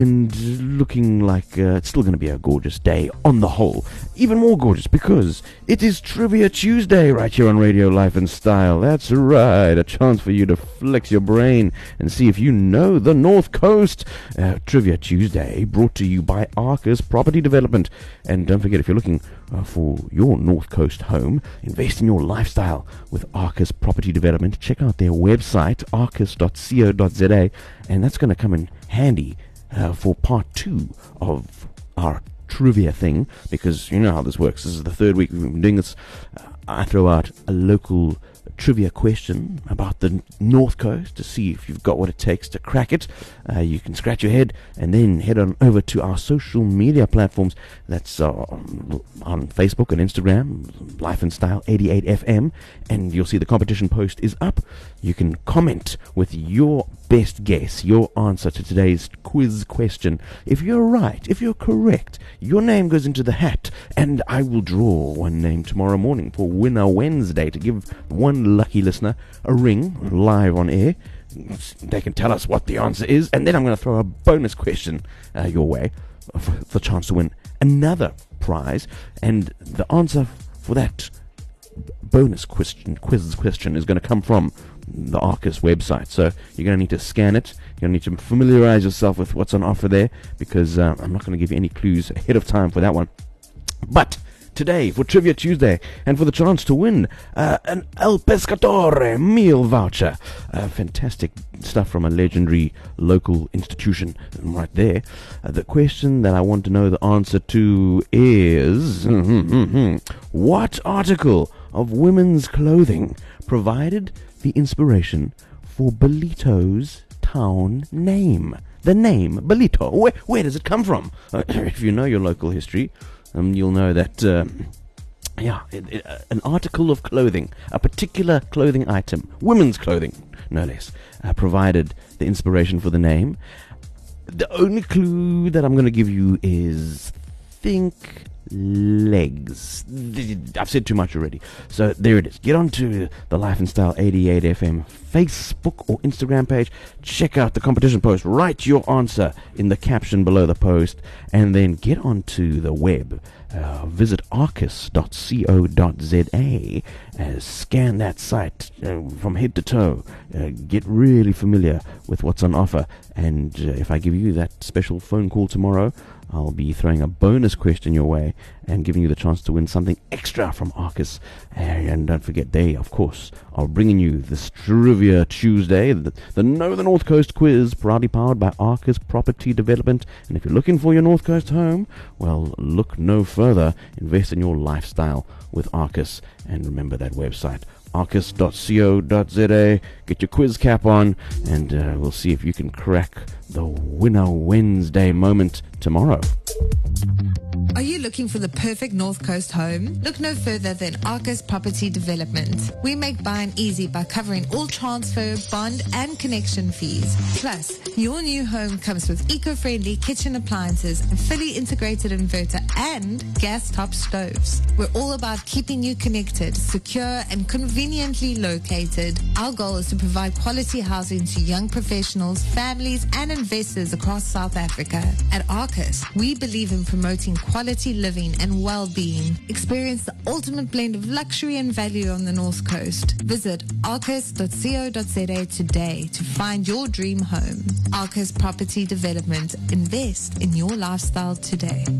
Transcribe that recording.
and looking like it's still going to be a gorgeous day on the whole. Even more gorgeous because it is Trivia Tuesday right here on Radio Life and Style. That's right, a chance for you to flex your brain and see if you know the North Coast. Trivia Tuesday brought to you by Arcus Property Development. And don't forget, if you're looking for your North Coast home, invest in your lifestyle with Arcus Property Development. Check out their website, arcus.co.za, and that's going to come in handy for part 2 of our trivia thing, because you know how this works. This is the third week we've been doing this. I throw out a local trivia question about the North Coast to see if you've got what it takes to crack it. You can scratch your head and then head on over to our social media platforms. That's on Facebook and Instagram, Life and Style 88 FM, and you'll see the competition post is up. You can comment with your best guess, your answer to today's quiz question. If you're right, if you're correct, your name goes into the hat, and I will draw one name tomorrow morning for Winner Wednesday to give one lucky listener a ring live on air. They can tell us what the answer is, and then I'm going to throw a bonus question your way for the chance to win another prize. And the answer for that bonus quiz question is going to come from the Arcus website. So you're going to need to scan it. You're going to need to familiarize yourself with what's on offer there, because I'm not going to give you any clues ahead of time for that one. But today, for Trivia Tuesday, and for the chance to win an El Pescatore meal voucher. Fantastic stuff from a legendary local institution right there. The question that I want to know the answer to is what article of women's clothing provided the inspiration for Ballito's town name? The name Ballito, where does it come from? If you know your local history, you'll know that an article of clothing, a particular clothing item, women's clothing no less, provided the inspiration for the name. The only clue that I'm going to give you is think legs. I've said too much already. So there it is. Get onto the Life and Style 88 FM Facebook or Instagram page. Check out the competition post. Write your answer in the caption below the post, and then get onto the web. Visit arcus.co.za. Scan that site from head to toe. Get really familiar with what's on offer. And if I give you that special phone call tomorrow, I'll be throwing a bonus question your way and giving you the chance to win something extra from Arcus. And don't forget, they, of course, are bringing you this Trivia Tuesday, the Know the North Coast quiz, proudly powered by Arcus Property Development. And if you're looking for your North Coast home, well, look no further. Invest in your lifestyle with Arcus. And remember that website, arcus.co.za. Get your quiz cap on, and we'll see if you can crack the Winner Wednesday moment tomorrow. Are you looking for the perfect North Coast home? Look no further than Arcus Property Development. We make buying easy by covering all transfer, bond and connection fees. Plus, your new home comes with eco-friendly kitchen appliances, a fully integrated inverter and gas top stoves. We're all about keeping you connected, secure and conveniently located. Our goal is to provide quality housing to young professionals, families and investors across South Africa. At Arcus, we believe in promoting quality living and well-being. Experience the ultimate blend of luxury and value on the North Coast. Visit arcus.co.za today to find your dream home. Arcus Property Development. Invest in your lifestyle today.